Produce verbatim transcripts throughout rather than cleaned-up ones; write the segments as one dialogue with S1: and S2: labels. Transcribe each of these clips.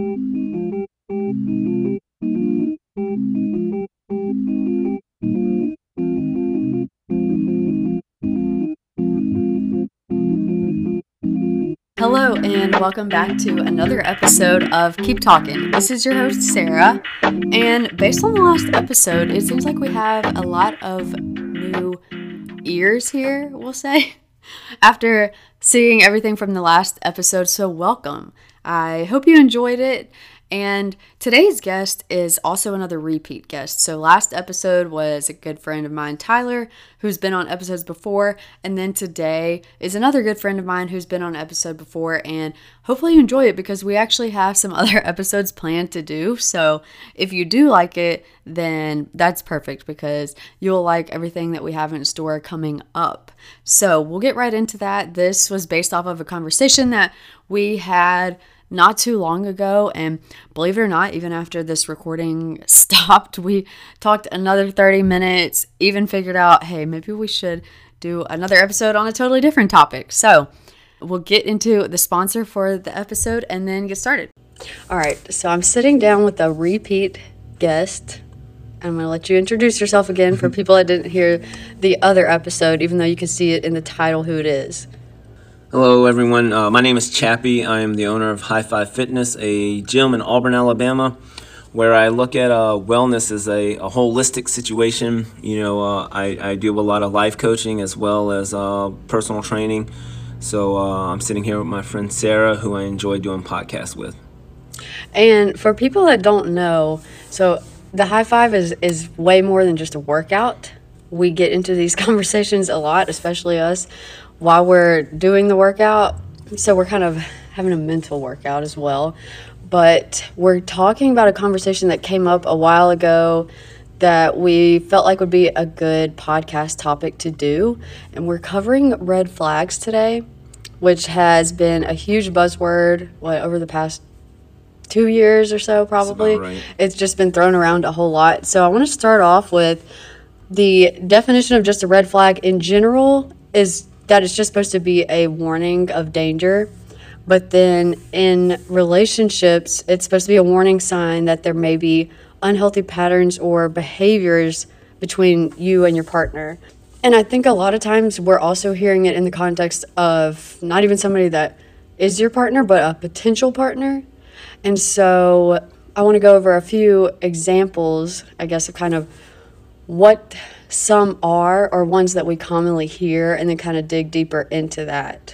S1: Hello and welcome back to another episode of Keep Talking. This is your host Sarah, and based on the last episode, it seems like we have a lot of new ears here, we'll say, after seeing everything from the last episode, so welcome. I hope you enjoyed it. And today's guest is also another repeat guest. So last episode was a good friend of mine, Tyler, who's been on episodes before. And then today is another good friend of mine who's been on an episode before. And hopefully you enjoy it because we actually have some other episodes planned to do. So if you do like it, then that's perfect because you'll like everything that we have in store coming up. So we'll get right into that. This was based off of a conversation that we had not too long ago, and believe it or not, even after this recording stopped, we talked another thirty minutes, even figured out, hey, maybe we should do another episode on a totally different topic. So we'll get into the sponsor for the episode and then get started. All right, so I'm sitting down with a repeat guest. I'm going to let you introduce yourself again for people that didn't hear the other episode, even though you can see it in the title who it is.
S2: Hello, everyone. Uh, my name is Chappie. I am the owner of High Five Fitness, a gym in Auburn, Alabama, where I look at uh, wellness as a, a holistic situation. You know, uh, I, I do a lot of life coaching as well as uh, personal training. So uh, I'm sitting here with my friend Sarah, who I enjoy doing podcasts with.
S1: And for people that don't know, so the High Five is, is way more than just a workout. We get into these conversations a lot, especially us, while we're doing the workout. So we're kind of having a mental workout as well. But we're talking about a conversation that came up a while ago that we felt like would be a good podcast topic to do. And we're covering red flags today, which has been a huge buzzword, what, over the past two years or so, probably.
S2: That's about right.
S1: It's just been thrown around a whole lot. So I want to start off with the definition of just a red flag in general is that it's just supposed to be a warning of danger. But then in relationships, it's supposed to be a warning sign that there may be unhealthy patterns or behaviors between you and your partner. And I think a lot of times we're also hearing it in the context of not even somebody that is your partner, but a potential partner. And so I want to go over a few examples, I guess, of kind of what some are or ones that we commonly hear, and then kind of dig deeper into that.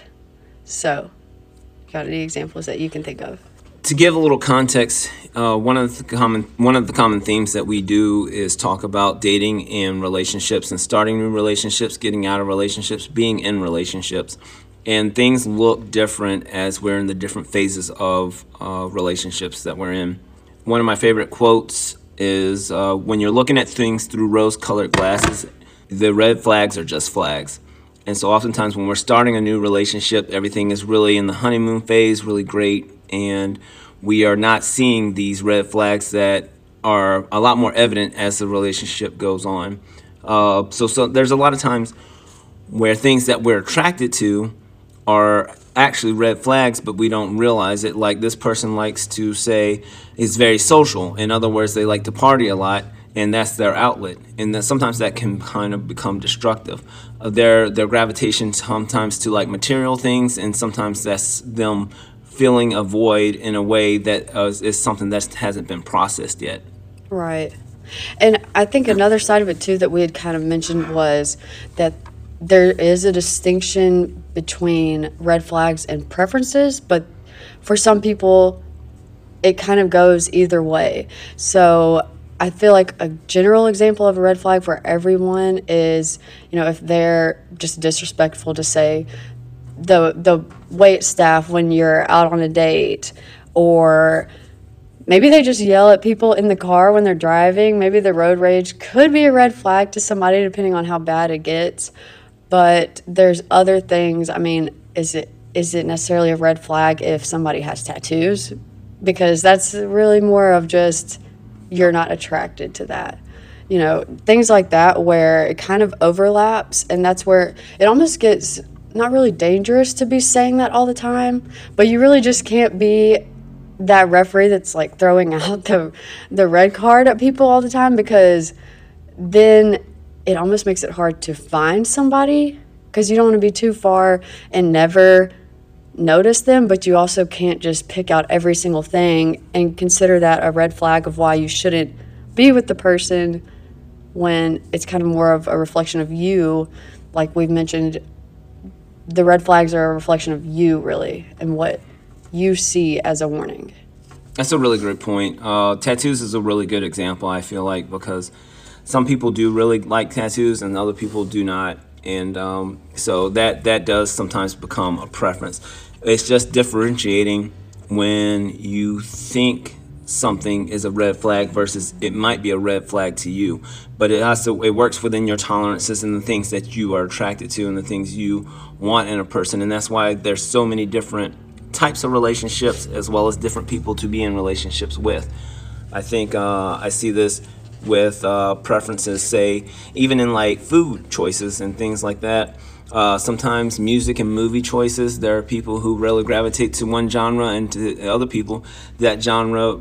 S1: So, got any examples that you can think of?
S2: To give a little context, uh, one of the common one of the common themes that we do is talk about dating and relationships and starting new relationships, getting out of relationships, being in relationships. And things look different as we're in the different phases of uh, relationships that we're in. One of my favorite quotes is uh, when you're looking at things through rose-colored glasses, the red flags are just flags. And so oftentimes when we're starting a new relationship, everything is really in the honeymoon phase, really great, and we are not seeing these red flags that are a lot more evident as the relationship goes on. Uh, so, so there's a lot of times where things that we're attracted to are actually red flags, but we don't realize it. Like this person likes to say is very social. In other words, they like to party a lot, and that's their outlet. And then sometimes that can kind of become destructive. Uh, their their gravitation sometimes to like material things, and sometimes that's them filling a void in a way that uh, is something that hasn't been processed yet.
S1: Right. And I think another side of it too that we had kind of mentioned was that there is a distinction between red flags and preferences, but for some people, it kind of goes either way. So I feel like a general example of a red flag for everyone is, you know, if they're just disrespectful to say the the wait staff when you're out on a date, or maybe they just yell at people in the car when they're driving. Maybe the road rage could be a red flag to somebody depending on how bad it gets. But there's other things. I mean, is it is it necessarily a red flag if somebody has tattoos? Because that's really more of just you're not attracted to that. You know, things like that where it kind of overlaps, and that's where it almost gets not really dangerous to be saying that all the time, but you really just can't be that referee that's like throwing out the the red card at people all the time, because then it almost makes it hard to find somebody, because you don't want to be too far and never notice them, but you also can't just pick out every single thing and consider that a red flag of why you shouldn't be with the person, when it's kind of more of a reflection of you. Like we've mentioned, the red flags are a reflection of you, really, and what you see as a warning.
S2: That's a really great point. Uh, tattoos is a really good example, I feel like, because some people do really like tattoos and other people do not. And um, so that, that does sometimes become a preference. It's just differentiating when you think something is a red flag versus it might be a red flag to you. But it also it works within your tolerances and the things that you are attracted to and the things you want in a person. And that's why there's so many different types of relationships as well as different people to be in relationships with. I think uh, I see this with uh, preferences, say, even in like food choices and things like that. Uh, sometimes music and movie choices, there are people who really gravitate to one genre, and to other people, that genre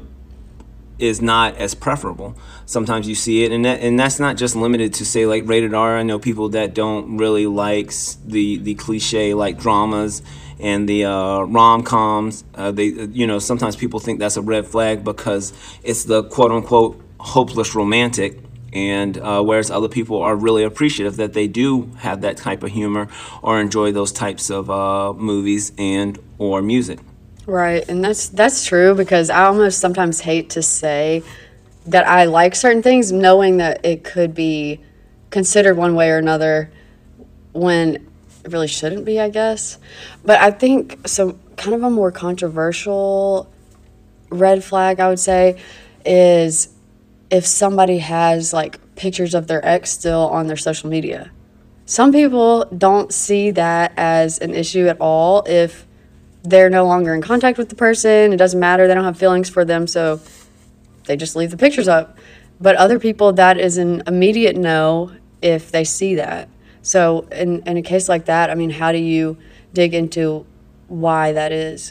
S2: is not as preferable. Sometimes you see it, and that, and that's not just limited to, say, like rated R. I know people that don't really like the the cliche like dramas and the uh, rom-coms. Uh, they, you know, sometimes people think that's a red flag because it's the quote unquote hopeless romantic. And uh, whereas other people are really appreciative that they do have that type of humor or enjoy those types of uh, movies and or music.
S1: Right, and that's that's true, because I almost sometimes hate to say that I like certain things, knowing that it could be considered one way or another when it really shouldn't be, I guess. But I think some kind of a more controversial red flag, I would say, is if somebody has like pictures of their ex still on their social media. Some people don't see that as an issue at all if they're no longer in contact with the person. It doesn't matter. They don't have feelings for them, so they just leave the pictures up. But other people, that is an immediate no if they see that. So in, in a case like that, I mean, how do you dig into why that is?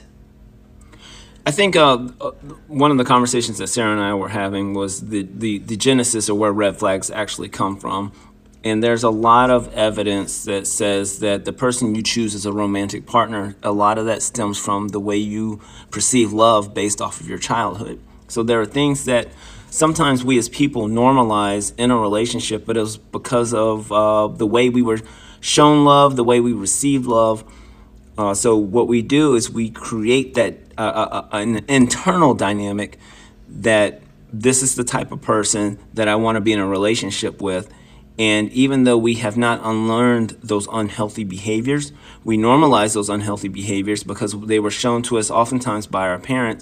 S2: I think uh, one of the conversations that Sarah and I were having was the, the, the genesis of where red flags actually come from. And there's a lot of evidence that says that the person you choose as a romantic partner, a lot of that stems from the way you perceive love based off of your childhood. So there are things that sometimes we as people normalize in a relationship, but it was because of uh, the way we were shown love, the way we received love. Uh, so what we do is we create that uh, uh, an internal dynamic that this is the type of person that I want to be in a relationship with. And even though we have not unlearned those unhealthy behaviors, we normalize those unhealthy behaviors because they were shown to us oftentimes by our parents.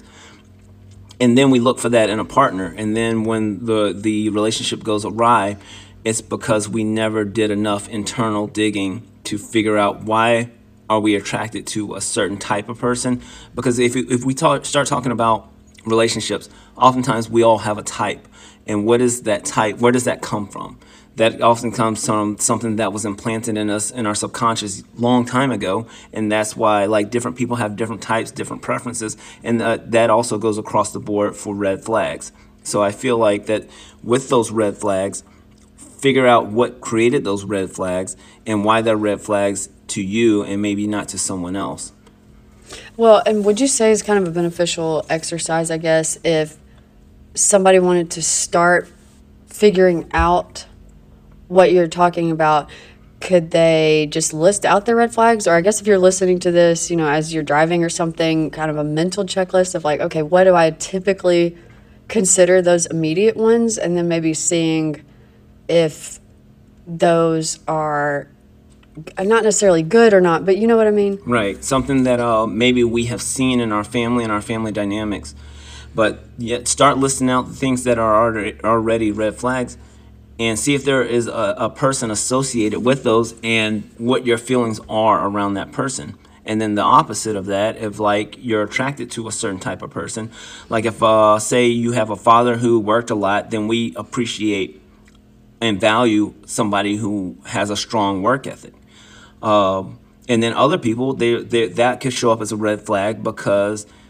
S2: And then we look for that in a partner. And then when the, the relationship goes awry, it's because we never did enough internal digging to figure out why are we attracted to a certain type of person. Because if, if we talk, start talking about relationships, oftentimes we all have a type. And what is that type? Where does that come from? That often comes from something that was implanted in us in our subconscious long time ago, and that's why like different people have different types, different preferences, and uh, that also goes across the board for red flags. So I feel like that with those red flags, figure out what created those red flags and why they're red flags to you and maybe not to someone else.
S1: Well, and would you say it's kind of a beneficial exercise, I guess, if somebody wanted to start figuring out what you're talking about, could they just list out their red flags? Or I guess if you're listening to this, you know, as you're driving or something, kind of a mental checklist of like, okay, what do I typically consider those immediate ones? And then maybe seeing if those are not necessarily good or not, but you know what I mean?
S2: Right. Something that uh, maybe we have seen in our family and our family dynamics. But yet start listing out the things that are already, already red flags, and see if there is a, a person associated with those and what your feelings are around that person. And then the opposite of that, if like you're attracted to a certain type of person, like if uh, say you have a father who worked a lot, then we appreciate and value somebody who has a strong work ethic. Uh, and then other people, they, they, that could show up as a red flag because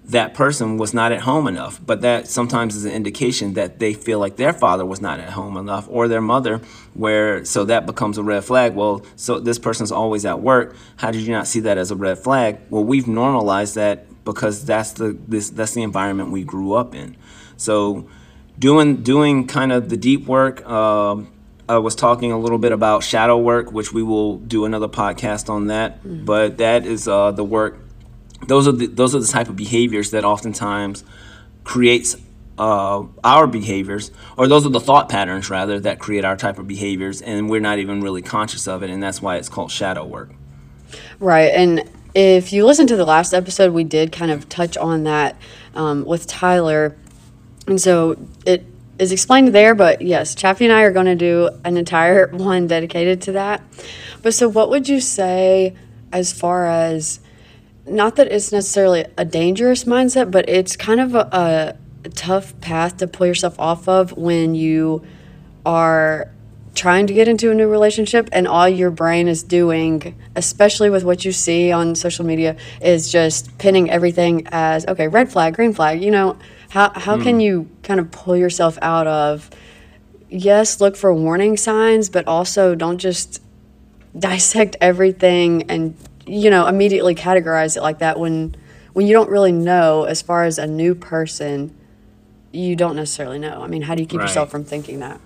S2: that person was not at home enough. But that sometimes is an indication that they feel like their father was not at home enough, or their mother, where so that becomes a red flag. Well, so this person's always at work. How did you not see that as a red flag? Well, we've normalized that because that's the this that's the environment we grew up in. So doing doing kind of the deep work. Um, I was talking a little bit about shadow work, which we will do another podcast on that. Mm-hmm. But that is uh, the work. Those are the those are the type of behaviors that oftentimes creates uh, our behaviors, or those are the thought patterns rather that create our type of behaviors, and we're not even really conscious of it, and that's why it's called shadow work.
S1: Right, and if you listen to the last episode, we did kind of touch on that um, with Tyler, and so it is explained there. But yes, Chaffee and I are going to do an entire one dedicated to that. But so, what would you say as far as, not that it's necessarily a dangerous mindset, but it's kind of a, a tough path to pull yourself off of when you are trying to get into a new relationship and all your brain is doing, especially with what you see on social media, is just pinning everything as, okay, red flag, green flag. You know, how, how mm. can you kind of pull yourself out of, yes, look for warning signs, but also don't just dissect everything and, you know, immediately categorize it like that when when you don't really know. As far as a new person, you don't necessarily know. I mean, how do you keep right. yourself from thinking that?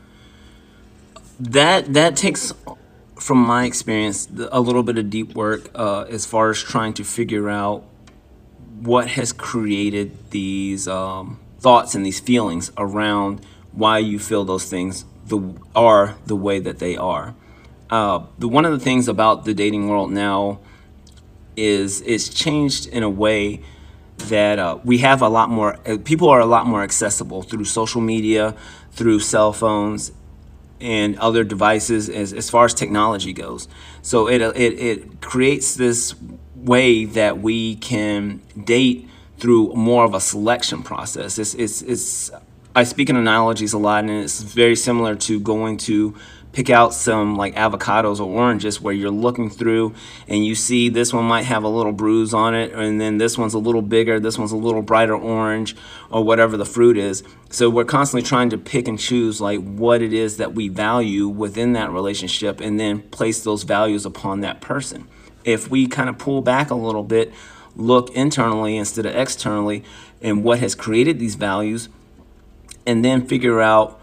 S2: That that takes, from my experience, a little bit of deep work uh, as far as trying to figure out what has created these um, thoughts and these feelings around why you feel those things the, are the way that they are. Uh, the one of the things about the dating world now is it's changed in a way that uh, we have a lot more, uh, people are a lot more accessible through social media, through cell phones, and other devices as, as far as technology goes. So it, it, it creates this way that we can date through more of a selection process. It's, it's, it's, I speak in analogies a lot, and it's very similar to going to pick out some like avocados or oranges, where you're looking through and you see this one might have a little bruise on it, and then this one's a little bigger, this one's a little brighter orange, or whatever the fruit is. So we're constantly trying to pick and choose like what it is that we value within that relationship, and then place those values upon that person. If we kind of pull back a little bit, look internally instead of externally, and what has created these values, and then figure out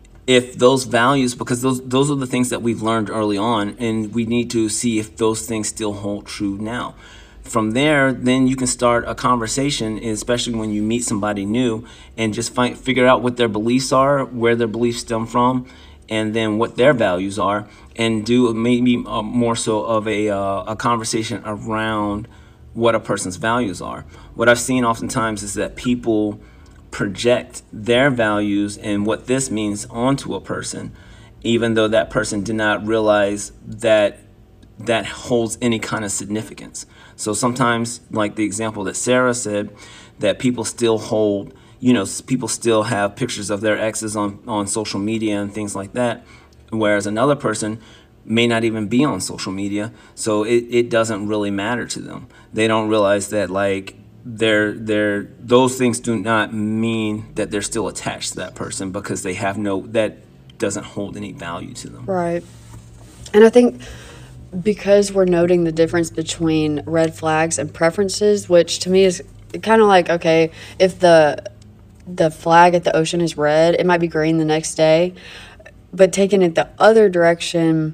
S2: if those values, because those those are the things that we've learned early on, and we need to see if those things still hold true now. From there, then you can start a conversation, especially when you meet somebody new, and just find, figure out what their beliefs are, where their beliefs stem from, and then what their values are, and do maybe uh, more so of a, uh, a conversation around what a person's values are. What I've seen oftentimes is that people project their values and what this means onto a person, even though that person did not realize that that holds any kind of significance. So sometimes, like the example that Sarah said, that people still hold, you know, people still have pictures of their exes on, on social media and things like that, whereas another person may not even be on social media, so it, it doesn't really matter to them. They don't realize that, like, they're they're those things do not mean that they're still attached to that person, because they have no, that doesn't hold any value to them.
S1: Right. And I think because we're noting the difference between red flags and preferences, which to me is kind of like, okay, if the the flag at the ocean is red, it might be green the next day. But taking it the other direction,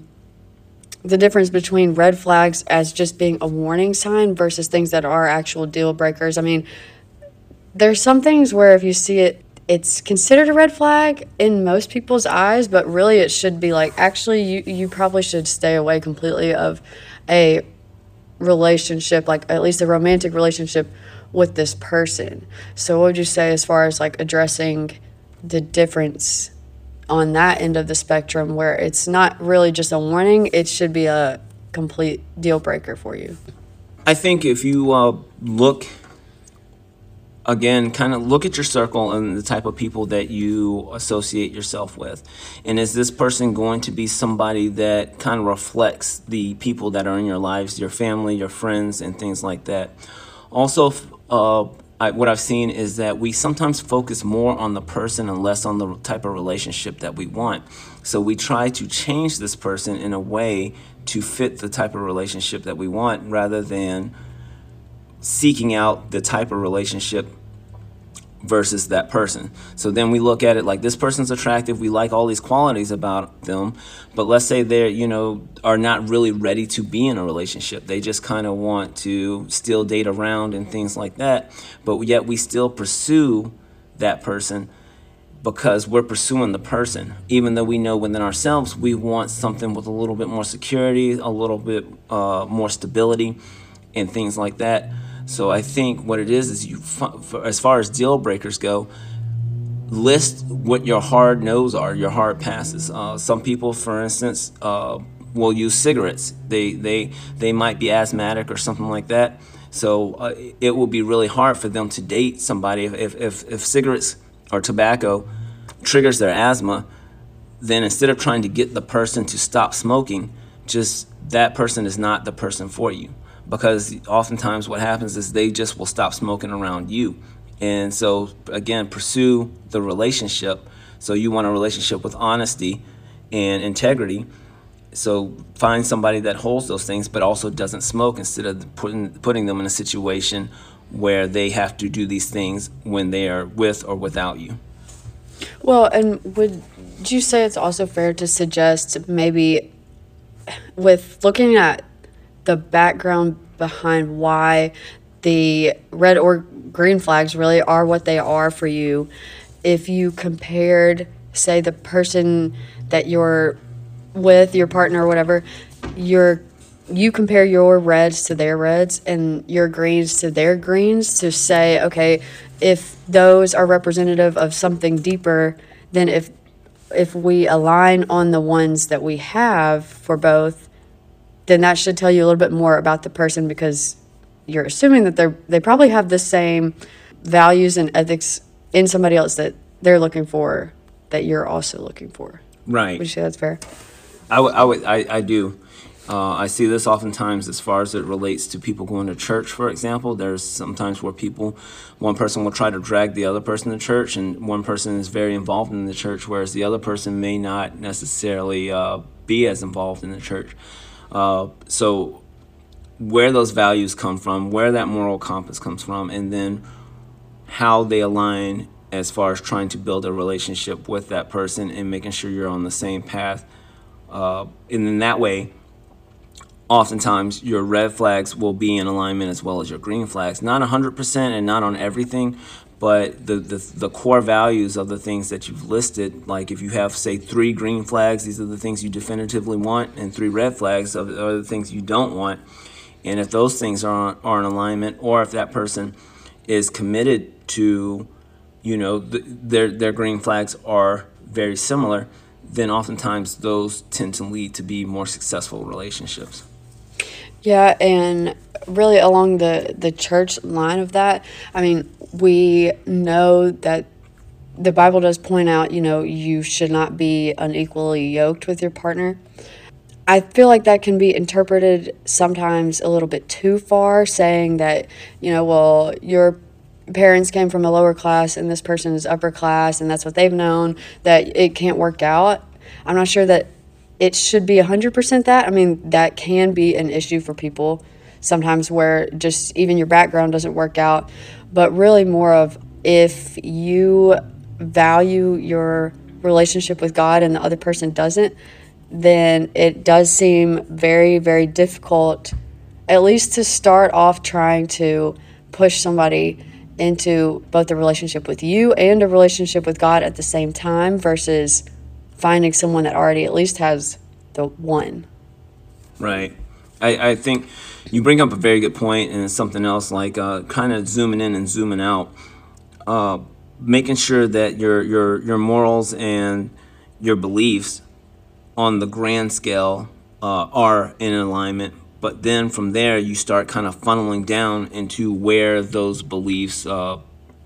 S1: the difference between red flags as just being a warning sign versus things that are actual deal breakers. I mean, there's some things where if you see it, it's considered a red flag in most people's eyes, but really it should be like, actually, you, you probably should stay away completely of a relationship, like at least a romantic relationship with this person. So what would you say as far as like addressing the difference on that end of the spectrum, where it's not really just a warning, it should be a complete deal breaker for you?
S2: I think if you uh, look, again, kind of look at your circle and the type of people that you associate yourself with. And is this person going to be somebody that kind of reflects the people that are in your lives, your family, your friends, and things like that? Also, uh, I, what I've seen is that we sometimes focus more on the person and less on the type of relationship that we want. So we try to change this person in a way to fit the type of relationship that we want, rather than seeking out the type of relationship versus that person. So then we look at it like, this person's attractive, we like all these qualities about them, but let's say they're, you know, are not really ready to be in a relationship. They just kind of want to still date around and things like that, but yet we still pursue that person because we're pursuing the person, even though we know within ourselves we want something with a little bit more security, a little bit uh, more stability, and things like that. So I think what it is is you, as far as deal breakers go, list what your hard no's are, your hard passes. Uh, some people, for instance, uh, will use cigarettes. They they they might be asthmatic or something like that. So uh, it will be really hard for them to date somebody if if if, if cigarettes or tobacco triggers their asthma. Then instead of trying to get the person to stop smoking, just that person is not the person for you. Because oftentimes what happens is they just will stop smoking around you. And so, again, pursue the relationship. So you want a relationship with honesty and integrity. So find somebody that holds those things but also doesn't smoke, instead of putting, putting them in a situation where they have to do these things when they are with or without you.
S1: Well, and would you say it's also fair to suggest, maybe with looking at the background behind why the red or green flags really are what they are for you, if you compared, say, the person that you're with, your partner or whatever, you're you compare your reds to their reds and your greens to their greens, to say, okay, if those are representative of something deeper, then if if we align on the ones that we have for both, then that should tell you a little bit more about the person, because you're assuming that they they probably have the same values and ethics in somebody else that they're looking for, that you're also looking for.
S2: Right.
S1: Would you say that's fair?
S2: I, w- I, would, I, I do. Uh, I see this oftentimes as far as it relates to people going to church, for example. There's sometimes where people, one person will try to drag the other person to church, and one person is very involved in the church, whereas the other person may not necessarily uh, be as involved in the church. Uh, so where those values come from, where that moral compass comes from, and then how they align as far as trying to build a relationship with that person and making sure you're on the same path. Uh, and in that way, oftentimes your red flags will be in alignment as well as your green flags. Not one hundred percent and not on everything, but the, the the core values of the things that you've listed, like if you have, say, three green flags, these are the things you definitively want, and three red flags are the things you don't want. And if those things are, are in alignment, or if that person is committed to, you know, the, their, their green flags are very similar, then oftentimes those tend to lead to be more successful relationships.
S1: Yeah, and really along the, the church line of that, I mean, we know that the Bible does point out, you know, you should not be unequally yoked with your partner. I feel like that can be interpreted sometimes a little bit too far, saying that, you know, well, your parents came from a lower class and this person is upper class and that's what they've known, that it can't work out. I'm not sure that it should be one hundred percent that. I mean, that can be an issue for people sometimes, where just even your background doesn't work out, but really more of, if you value your relationship with God and the other person doesn't, then it does seem very, very difficult, at least to start off trying to push somebody into both a relationship with you and a relationship with God at the same time, versus finding someone that already at least has the one.
S2: Right. I, I think you bring up a very good point, and it's something else, like uh, kind of zooming in and zooming out, uh, making sure that your your your morals and your beliefs on the grand scale uh, are in alignment. But then from there, you start kind of funneling down into where those beliefs uh,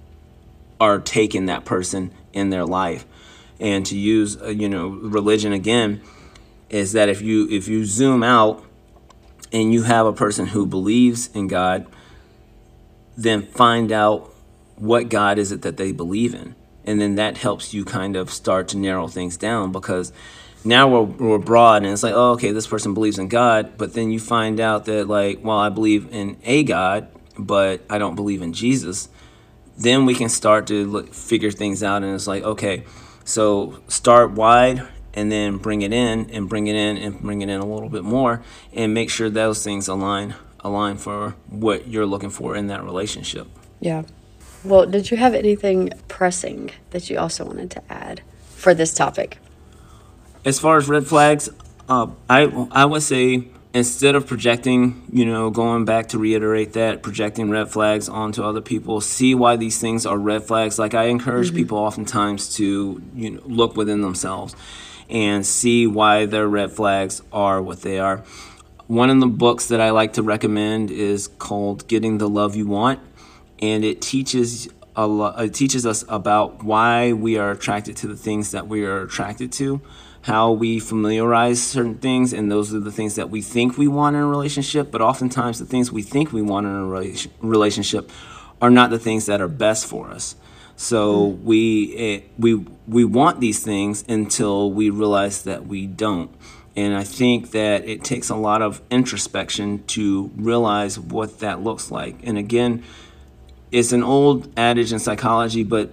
S2: are taking that person in their life. And to use, uh, you know, religion again, is that if you if you zoom out and you have a person who believes in God, then find out what God is it that they believe in. And then that helps you kind of start to narrow things down, because now we're, we're broad, and it's like, oh, okay, this person believes in God, but then you find out that, like, well, I believe in a God, but I don't believe in Jesus. Then we can start to look, figure things out, and it's like, okay, so start wide and then bring it in and bring it in and bring it in a little bit more, and make sure those things align align for what you're looking for in that relationship.
S1: Yeah. Well, did you have anything pressing that you also wanted to add for this topic?
S2: As far as red flags, uh, I I would say, instead of projecting, you know, going back to reiterate that, projecting red flags onto other people, see why these things are red flags. Like, I encourage mm-hmm. people oftentimes to, you know, look within themselves and see why their red flags are what they are. One of the books that I like to recommend is called Getting the Love You Want, and it teaches a lo- it teaches us about why we are attracted to the things that we are attracted to, how we familiarize certain things, and those are the things that we think we want in a relationship, but oftentimes the things we think we want in a rela- relationship are not the things that are best for us. So we it, we we want these things until we realize that we don't. And I think that it takes a lot of introspection to realize what that looks like. And again, it's an old adage in psychology, but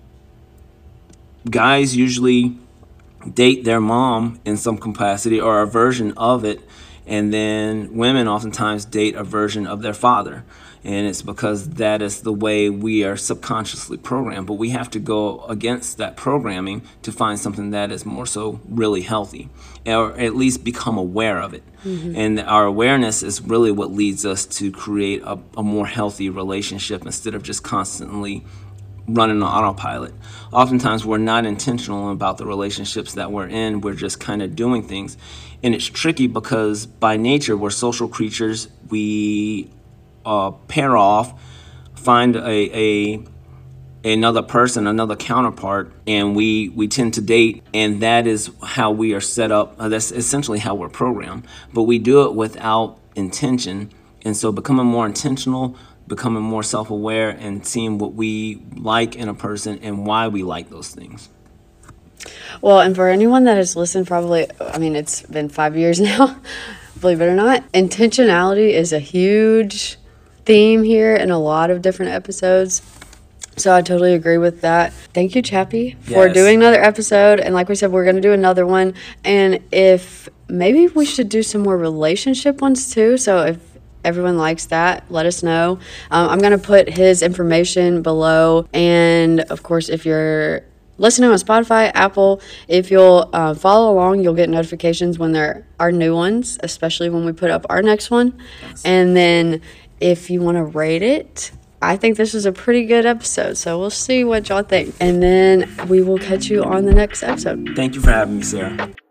S2: guys usually date their mom in some capacity or a version of it, and then women oftentimes date a version of their father. And it's because that is the way we are subconsciously programmed. But we have to go against that programming to find something that is more so really healthy, or at least become aware of it. Mm-hmm. And our awareness is really what leads us to create a, a more healthy relationship, instead of just constantly running on autopilot. Oftentimes we're not intentional about the relationships that we're in. We're just kind of doing things. And it's tricky because by nature we're social creatures. We uh, pair off, find a, a another person, another counterpart, and we, we tend to date, and that is how we are set up. Uh, that's essentially how we're programmed. But we do it without intention, and so becoming more intentional, becoming more self-aware, and seeing what we like in a person and why we like those things.
S1: Well, and for anyone that has listened, probably, I mean, it's been five years now, believe it or not, intentionality is a huge theme here in a lot of different episodes. So I totally agree with that. Thank you, Chappie, for
S2: Yes.
S1: doing another episode. And like we said, we're going to do another one. And if maybe we should do some more relationship ones too. So if everyone likes that, let us know. Um, I'm going to put his information below. And of course, if you're listening on Spotify, Apple, if you'll uh, follow along, you'll get notifications when there are new ones, especially when we put up our next one. Yes. And then if you want to rate it, I think this is a pretty good episode, so we'll see what y'all think. And then we will catch you on the next episode.
S2: Thank you for having me, Sarah.